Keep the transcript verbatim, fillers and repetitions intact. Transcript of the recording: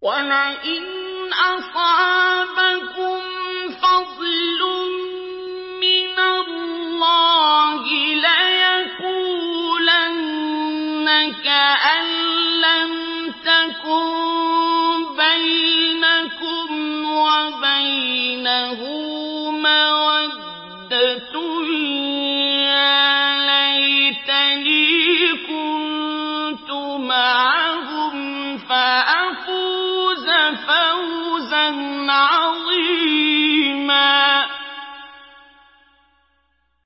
وَلَئِنْ أَصَابَكُمْ فَضْلٌ مِّنَ اللَّهِ لَيَقُولَنَّ كَأَن لَّمْ تَكُن بَيْنَكُمْ وَبَيْنَهُ مَوَدَّةٌ